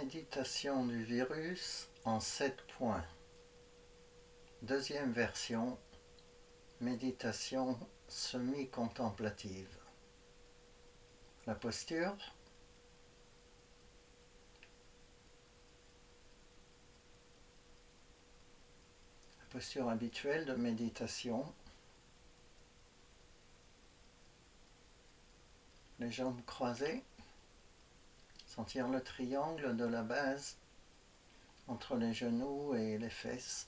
Méditation du virus en 7 points. Deuxième version, méditation semi-contemplative. La posture. La posture habituelle de méditation. Les jambes croisées. Sentir le triangle de la base entre les genoux et les fesses,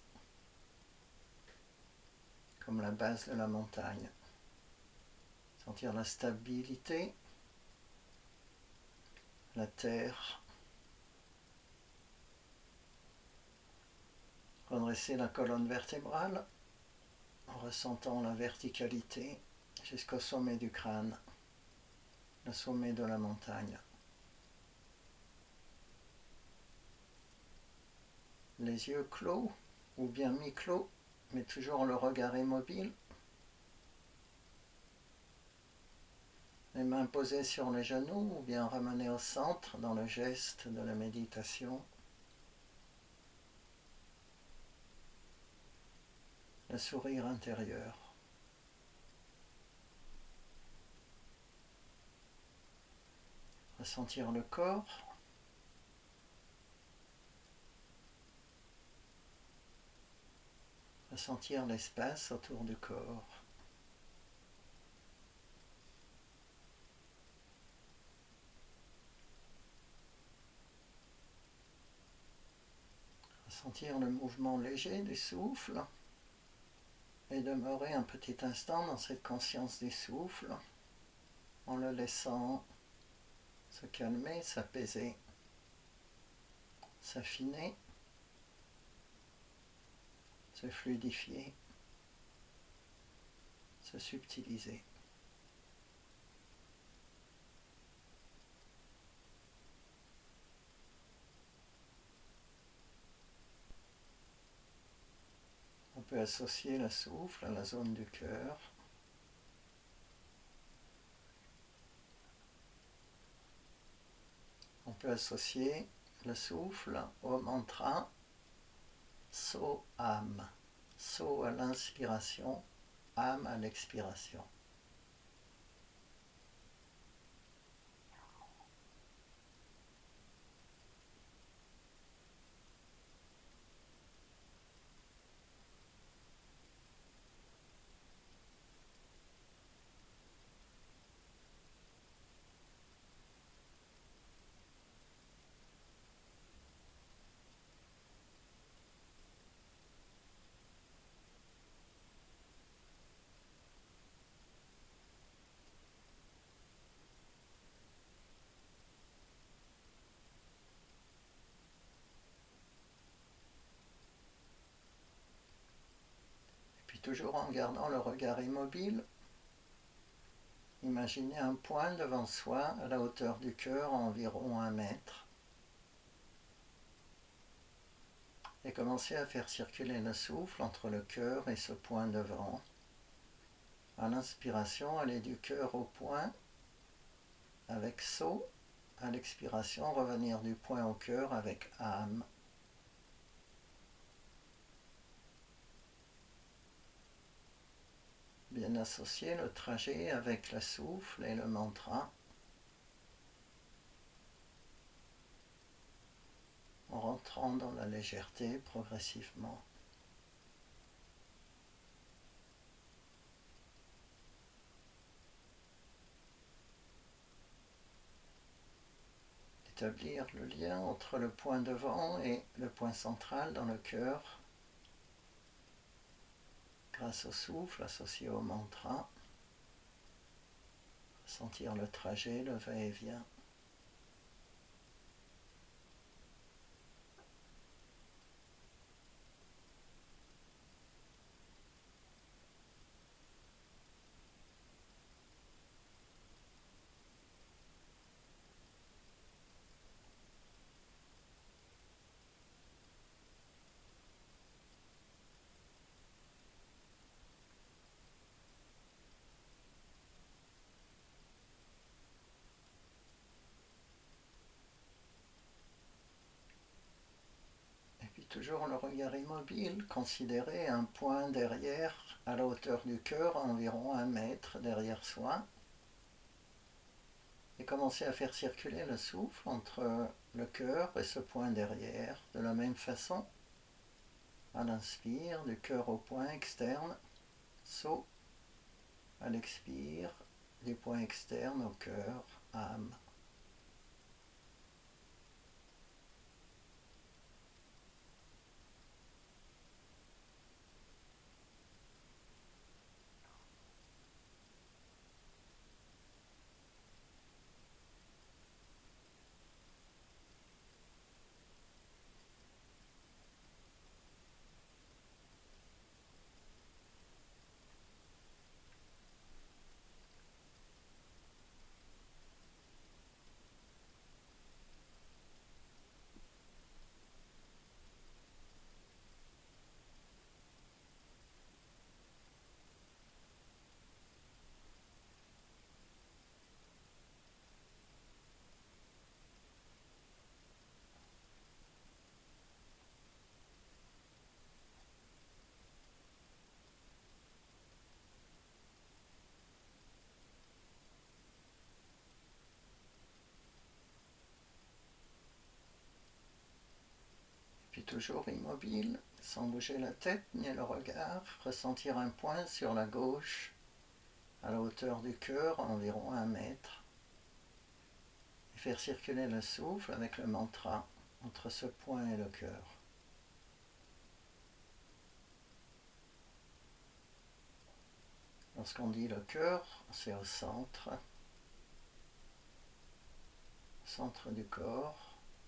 comme la base de la montagne. Sentir la stabilité, la terre. Redresser la colonne vertébrale en ressentant la verticalité jusqu'au sommet du crâne, le sommet de la montagne. Les yeux clos ou bien mi-clos, mais toujours le regard immobile. Les mains posées sur les genoux ou bien ramenées au centre dans le geste de la méditation. Le sourire intérieur. Ressentir le corps. Ressentir l'espace autour du corps. Ressentir le mouvement léger du souffle et demeurer un petit instant dans cette conscience du souffle en le laissant se calmer, s'apaiser, s'affiner, se fluidifier, se subtiliser. On peut associer le souffle à la zone du cœur. On peut associer le souffle au mantra So-Am. So à l'inspiration, Am à l'expiration. Puis toujours en gardant le regard immobile, imaginez un point devant soi à la hauteur du cœur, environ 1 mètre. Et commencez à faire circuler le souffle entre le cœur et ce point devant. À l'inspiration, allez du cœur au point avec So. À l'expiration, revenir du point au cœur avec Am. Bien associer le trajet avec le souffle et le mantra, en rentrant dans la légèreté progressivement. Établir le lien entre le point devant et le point central dans le cœur, grâce au souffle associé au mantra, sentir le trajet, le va-et-vient. toujours le regard immobile, considérez un point derrière, à la hauteur du cœur, environ 1 mètre derrière soi. Et commencez à faire circuler le souffle entre le cœur et ce point derrière, de la même façon. À l'inspire, du cœur au point externe, saut. À l'expire, du point externe au cœur, âme. Puis toujours immobile, sans bouger la tête ni le regard, ressentir un point sur la gauche, à la hauteur du cœur, environ 1 mètre. Et faire circuler le souffle avec le mantra entre ce point et le cœur. Lorsqu'on dit le cœur, c'est au centre du corps.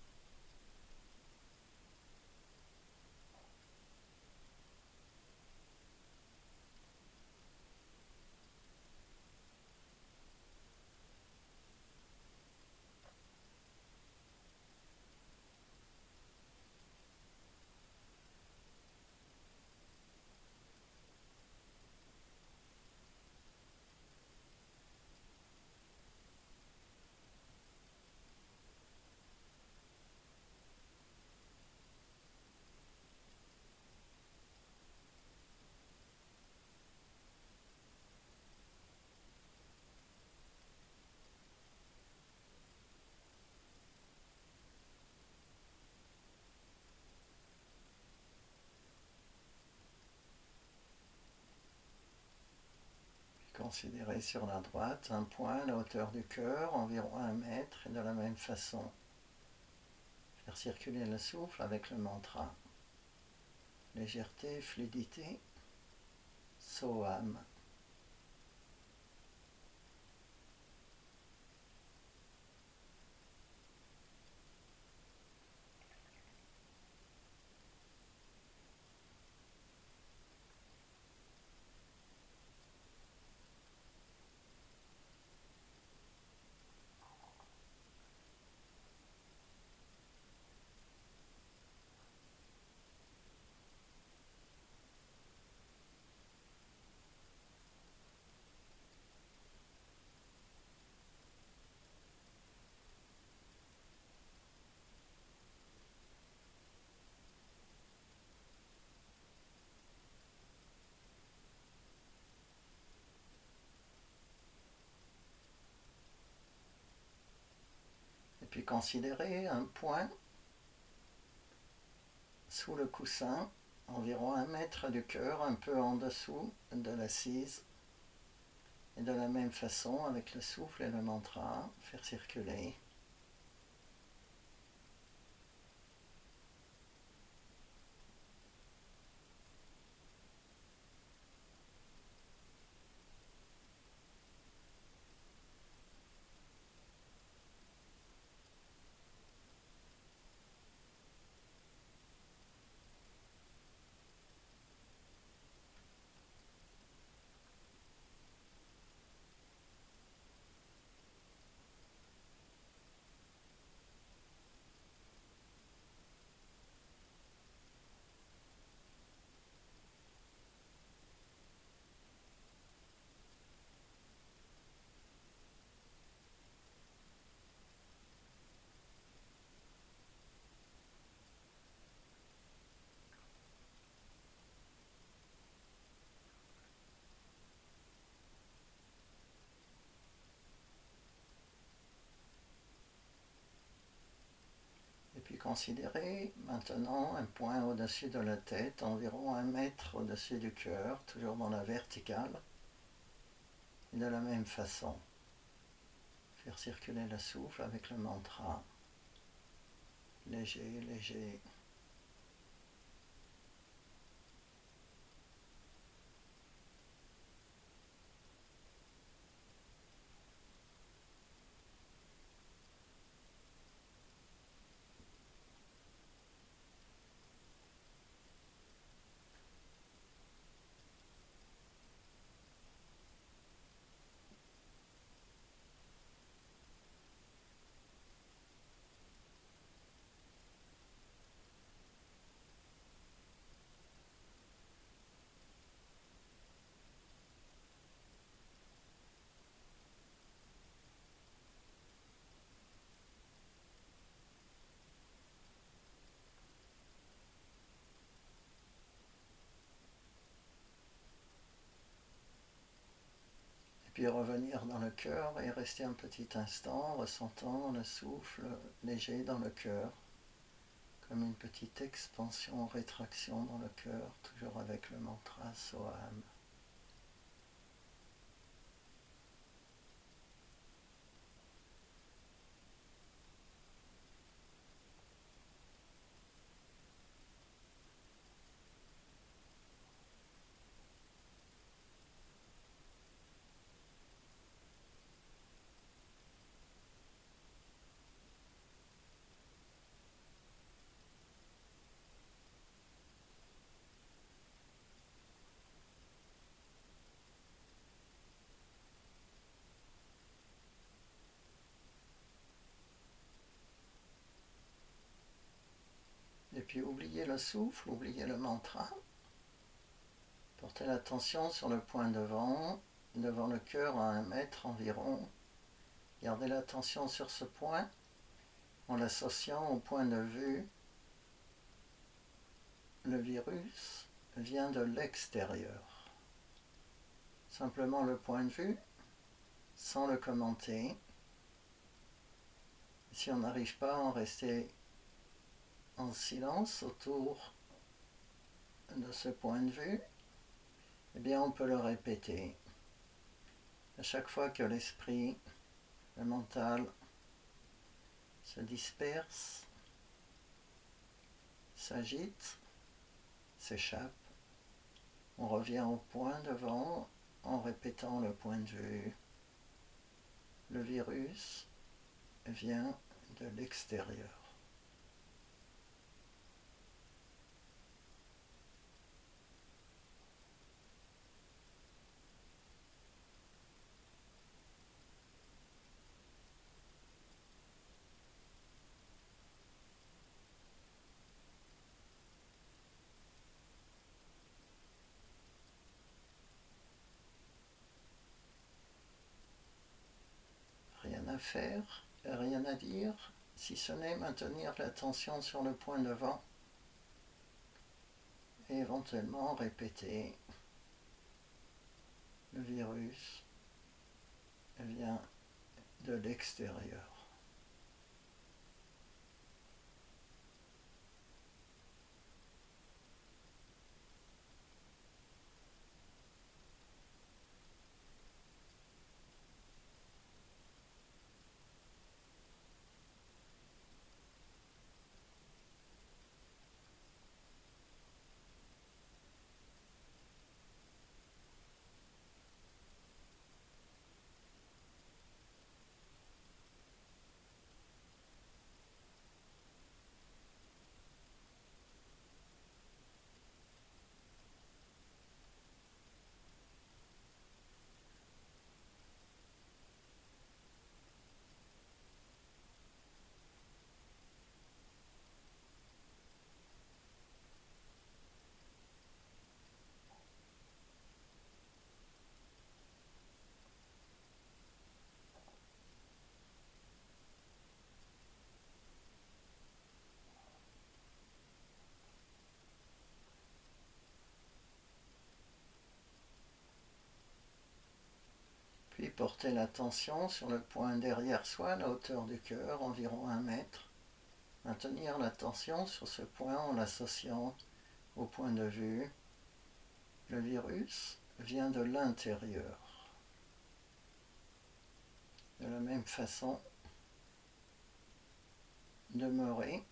Considérez sur la droite un point à la hauteur du cœur, environ 1 mètre, et de la même façon, faire circuler le souffle avec le mantra. Légèreté, fluidité, Soham. Et puis considérez un point sous le coussin, environ 1 mètre du cœur, un peu en dessous de l'assise. Et de la même façon, avec le souffle et le mantra, faire circuler. considérer maintenant un point au-dessus de la tête, environ 1 mètre au-dessus du cœur, toujours dans la verticale. Et de la même façon, faire circuler le souffle avec le mantra. Léger, léger. Et puis revenir dans le cœur et rester un petit instant, ressentant le souffle léger dans le cœur, comme une petite expansion, rétraction dans le cœur, toujours avec le mantra Soham. Et puis oubliez le souffle, oubliez le mantra. Portez l'attention sur le point devant le cœur à 1 mètre environ. Gardez l'attention sur ce point en l'associant au point de vue. Le virus vient de l'extérieur. Simplement le point de vue, sans le commenter. Si on n'arrive pas à en rester en silence autour de ce point de vue, eh bien on peut le répéter. À chaque fois que l'esprit, le mental, se disperse, s'agite, s'échappe, on revient au point devant en répétant le point de vue. Le virus vient de l'extérieur. Rien à faire, rien à dire, si ce n'est maintenir l'attention sur le point devant et éventuellement répéter. Le virus vient de l'extérieur. Puis portez l'attention sur le point derrière soi, à la hauteur du cœur, environ 1 mètre. Maintenir l'attention sur ce point en l'associant au point de vue. Le virus vient de l'intérieur. De la même façon, demeurer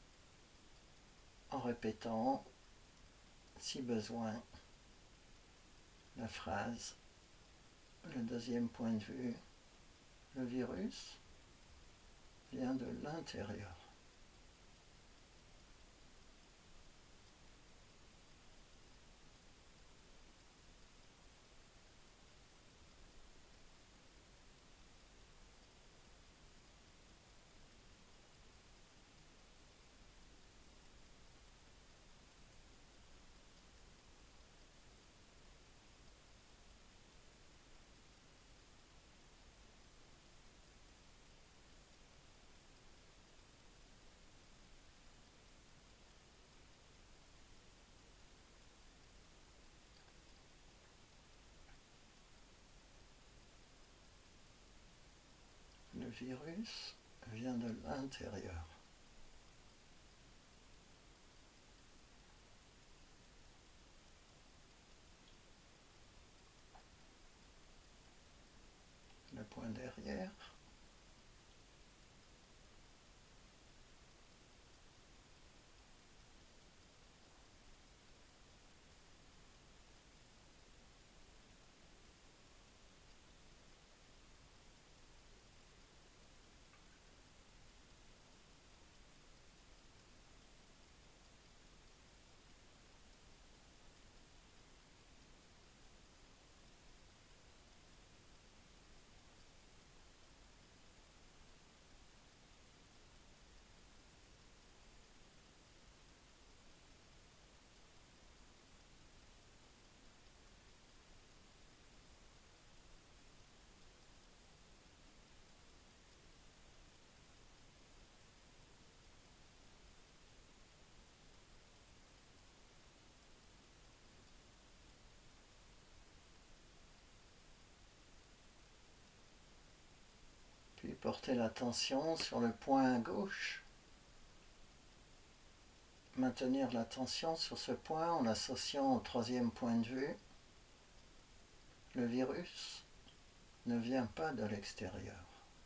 en répétant, si besoin, la phrase, le deuxième point de vue, le virus vient de l'intérieur. Le virus vient de l'intérieur. Le point derrière, puis portez l'attention sur le point à gauche. Maintenir l'attention sur ce point en l'associant au troisième point de vue. Le virus ne vient pas de l'extérieur.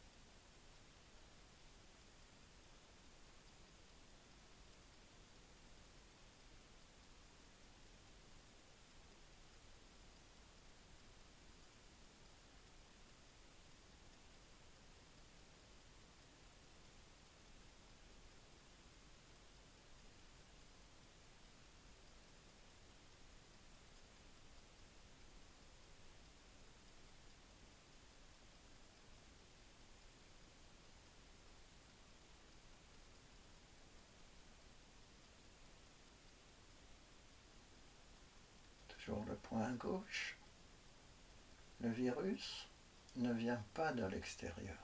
Toujours le point à gauche. Le virus ne vient pas de l'extérieur.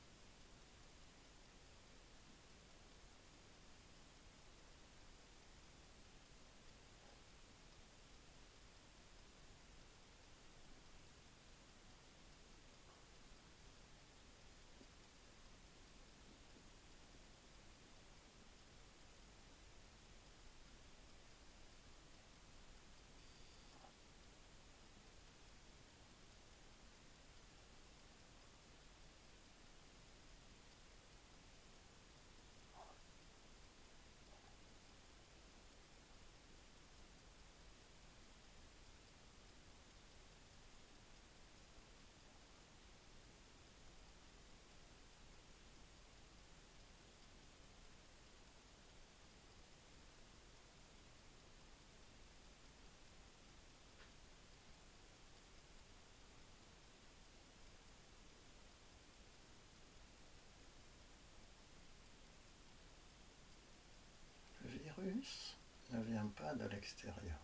Le virus ne vient pas de l'extérieur.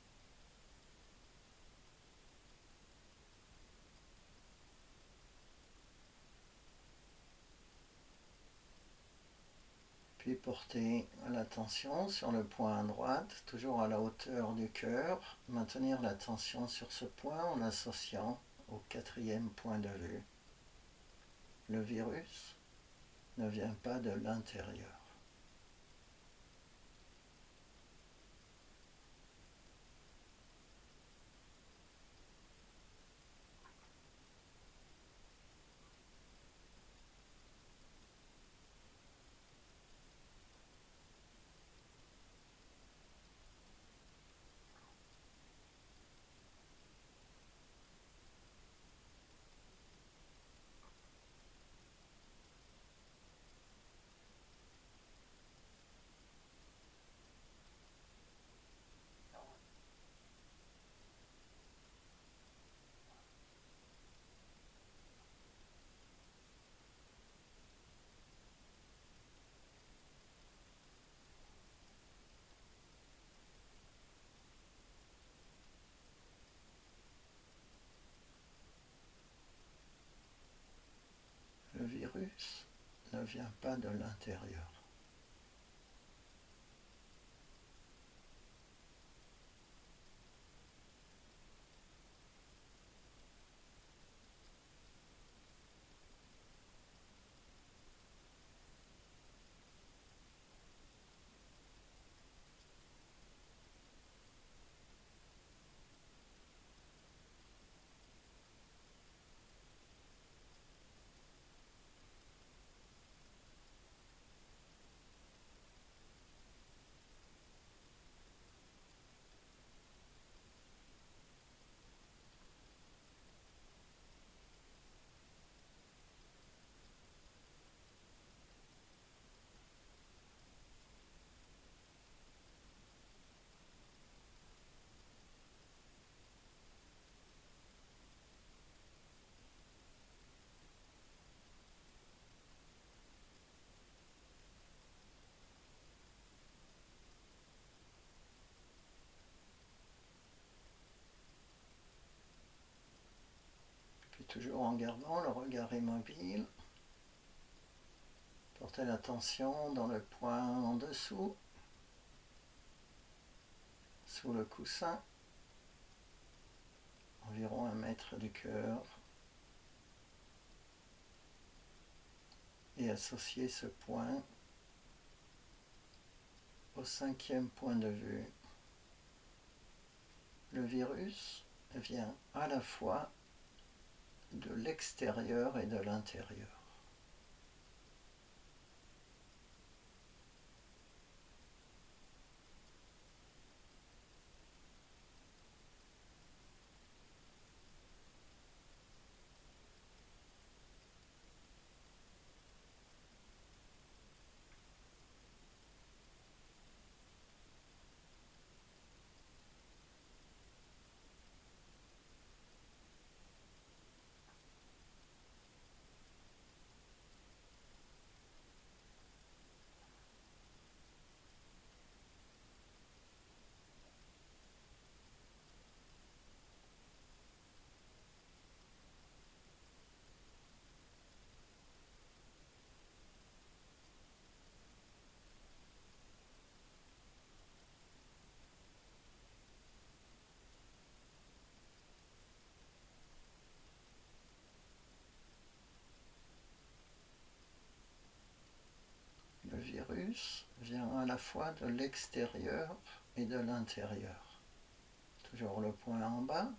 Puis portez l'attention sur le point à droite, toujours à la hauteur du cœur. Maintenir l'attention sur ce point en l'associant au quatrième point de vue. Le virus ne vient pas de l'intérieur. virus ne vient pas de l'intérieur. Puis toujours en gardant le regard immobile, portez l'attention dans le point en dessous, sous le coussin, environ 1 mètre du cœur, et associez ce point au 5e point de vue. Le virus vient à la fois de l'extérieur et de l'intérieur. Le virus vient à la fois de l'extérieur et de l'intérieur. Toujours le point en bas.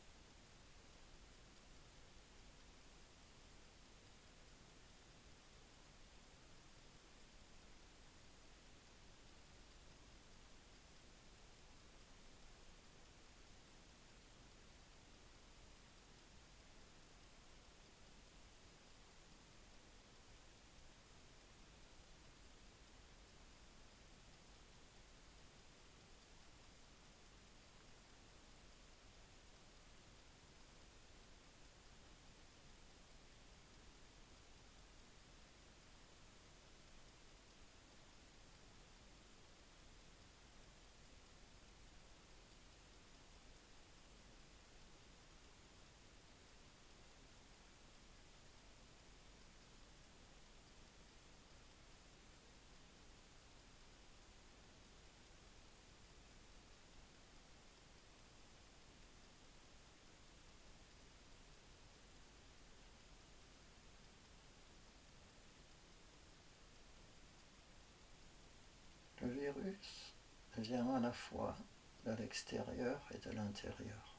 Le virus vient à la fois de l'extérieur et de l'intérieur.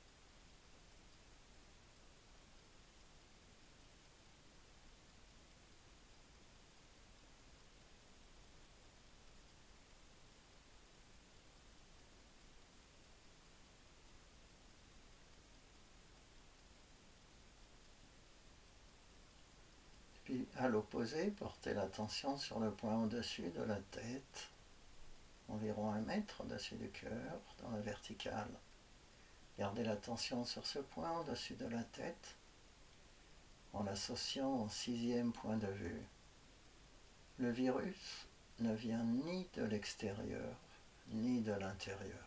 Puis à l'opposé, portez l'attention sur le point au-dessus de la tête, environ 1 mètre au-dessus du cœur, dans la verticale. Gardez l'attention sur ce point au-dessus de la tête, en l'associant au 6e point de vue. Le virus ne vient ni de l'extérieur, ni de l'intérieur.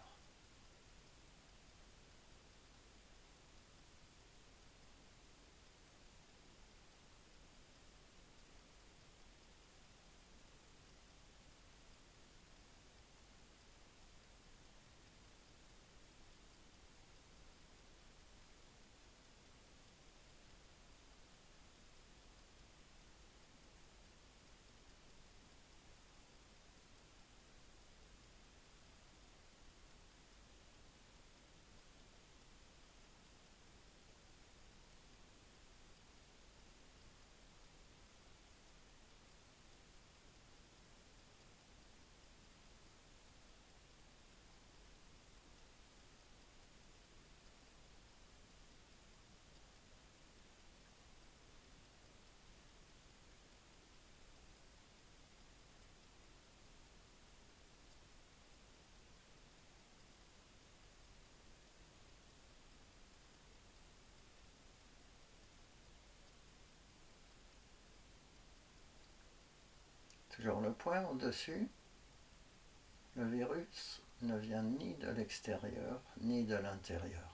toujours le point au-dessus, le virus ne vient ni de l'extérieur ni de l'intérieur.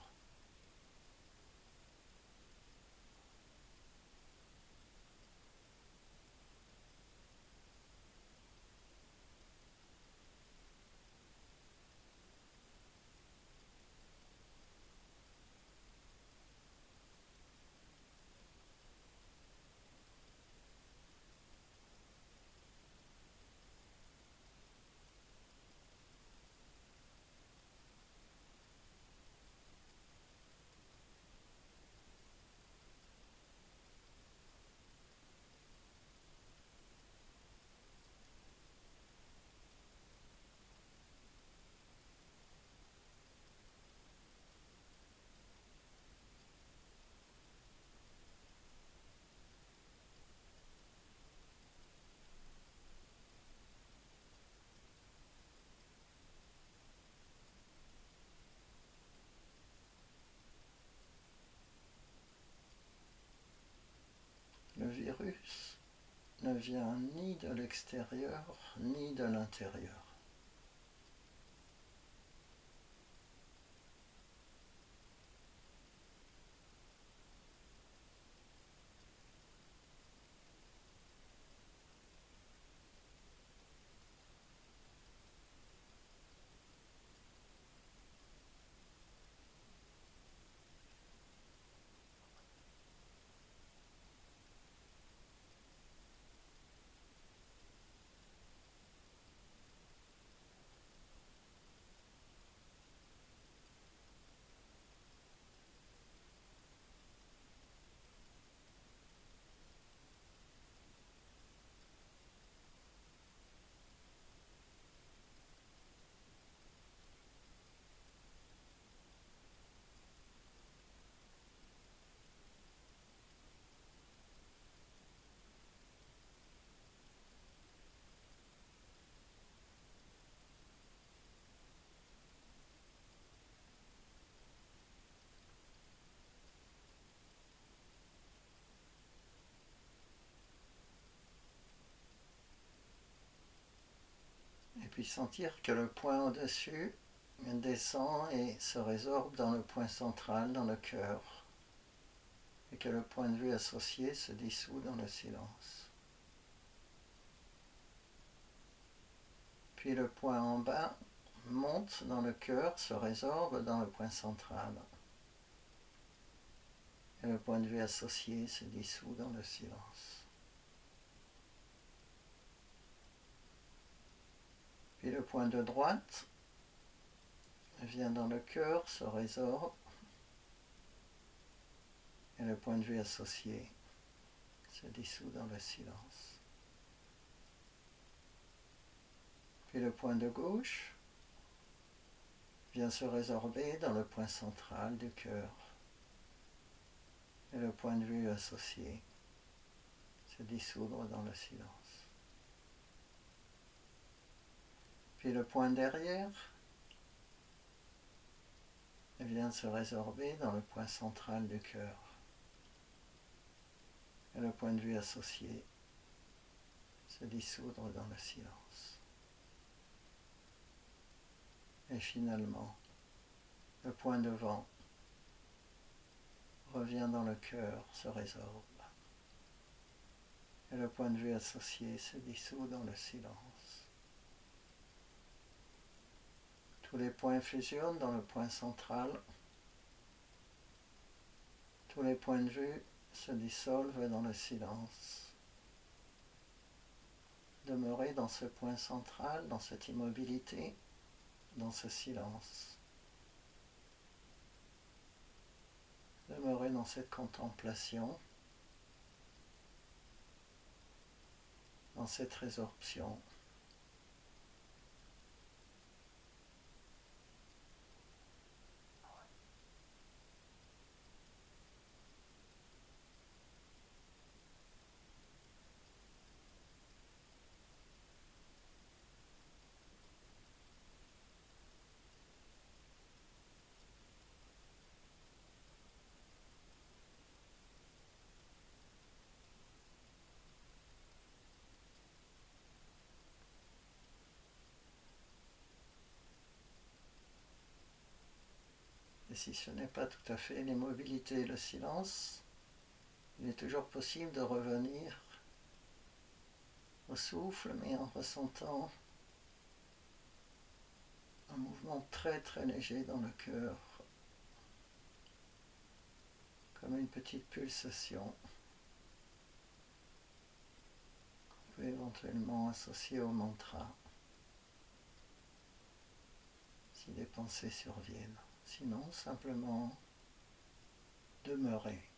Le virus ne vient ni de l'extérieur ni de l'intérieur. Et puis sentir que le point au-dessus descend et se résorbe dans le point central, dans le cœur, et que le point de vue associé se dissout dans le silence. Puis le point en bas monte dans le cœur, se résorbe dans le point central. Et le point de vue associé se dissout dans le silence. Puis le point de droite vient dans le cœur, se résorbe, et le point de vue associé se dissout dans le silence. Puis le point de gauche vient se résorber dans le point central du cœur, et le point de vue associé se dissoudre dans le silence. Puis le point derrière vient se résorber dans le point central du cœur, et le point de vue associé se dissoudre dans le silence. Et finalement, le point devant revient dans le cœur, se résorbe, et le point de vue associé se dissout dans le silence. Tous les points fusionnent dans le point central, tous les points de vue se dissolvent dans le silence. Demeurez dans ce point central, dans cette immobilité, dans ce silence. Demeurez dans cette contemplation, dans cette résorption. si ce n'est pas tout à fait l'immobilité et le silence, il est toujours possible de revenir au souffle, mais en ressentant un mouvement très très léger dans le cœur, comme une petite pulsation qu'on peut éventuellement associer au mantra si des pensées surviennent. Sinon, simplement demeurer.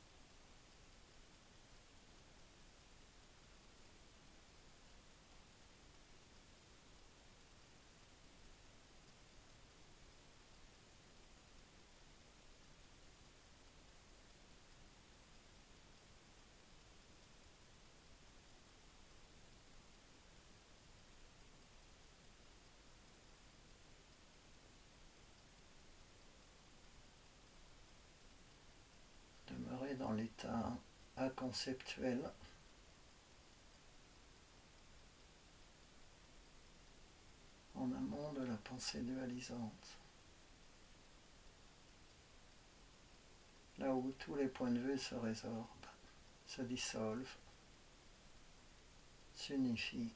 Demeurer dans l'état inconceptuel, en amont de la pensée dualisante, là où tous les points de vue se résorbent, se dissolvent, s'unifient.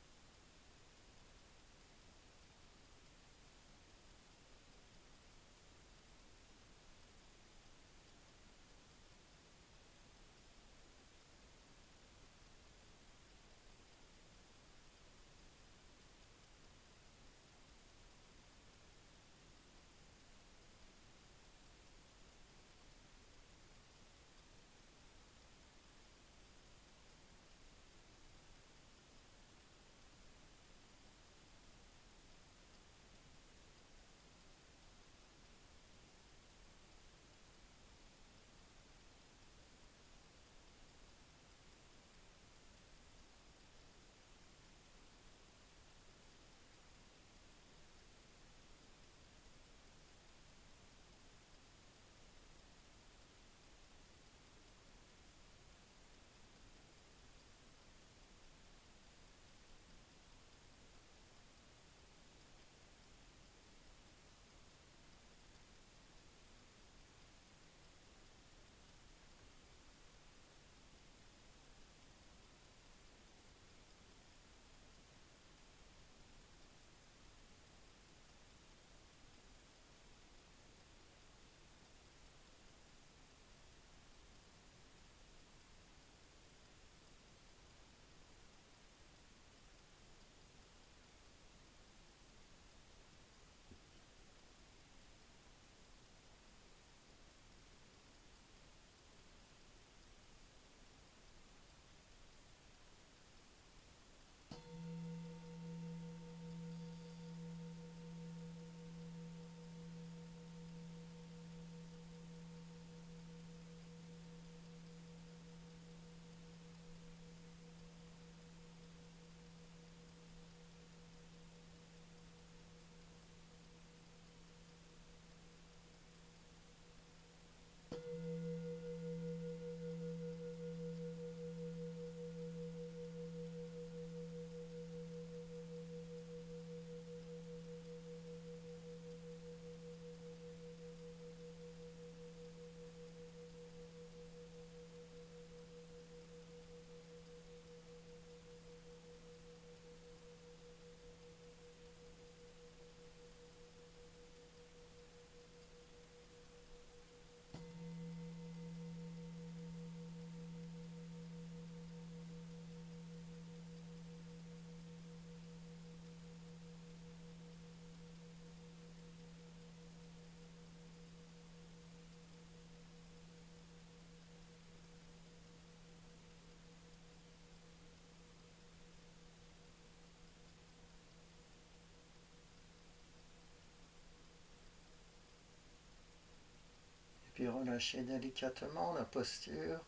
Puis relâchez délicatement la posture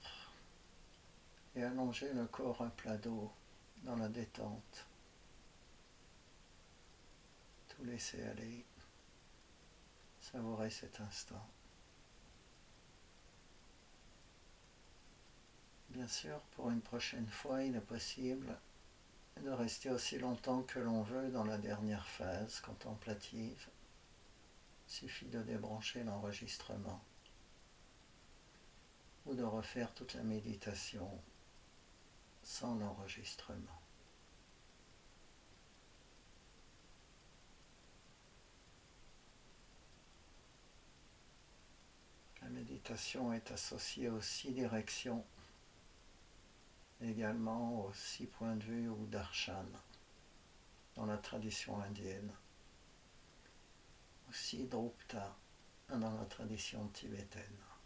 et allongez le corps à plat dos dans la détente. Tout laisser aller. Savourez cet instant. Bien sûr, pour une prochaine fois, il est possible de rester aussi longtemps que l'on veut dans la dernière phase contemplative. Il suffit de débrancher l'enregistrement ou de refaire toute la méditation sans l'enregistrement. La méditation est associée aux 6 directions, également aux 6 points de vue ou darshan dans la tradition indienne, aussi drupta dans la tradition tibétaine.